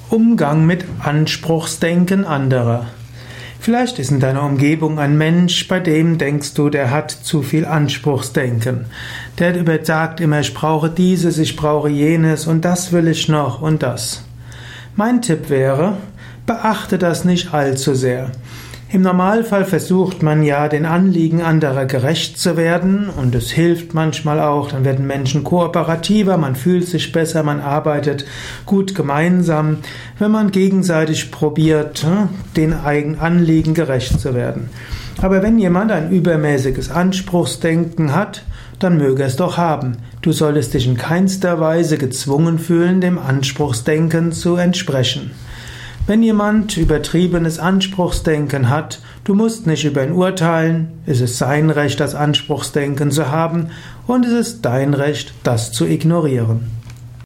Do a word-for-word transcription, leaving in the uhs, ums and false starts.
Umgang mit Anspruchsdenken anderer. Vielleicht ist in deiner Umgebung ein Mensch, bei dem denkst du, der hat zu viel Anspruchsdenken. Der sagt immer, ich brauche dieses, ich brauche jenes und das will ich noch und das. Mein Tipp wäre, beachte das nicht allzu sehr. Im Normalfall versucht man ja, den Anliegen anderer gerecht zu werden, und es hilft manchmal auch, dann werden Menschen kooperativer, man fühlt sich besser, man arbeitet gut gemeinsam, wenn man gegenseitig probiert, den eigenen Anliegen gerecht zu werden. Aber wenn jemand ein übermäßiges Anspruchsdenken hat, dann möge es doch haben. Du solltest dich in keinster Weise gezwungen fühlen, dem Anspruchsdenken zu entsprechen. Wenn jemand übertriebenes Anspruchsdenken hat, du musst nicht über ihn urteilen, es ist sein Recht, das Anspruchsdenken zu haben, und es ist dein Recht, das zu ignorieren.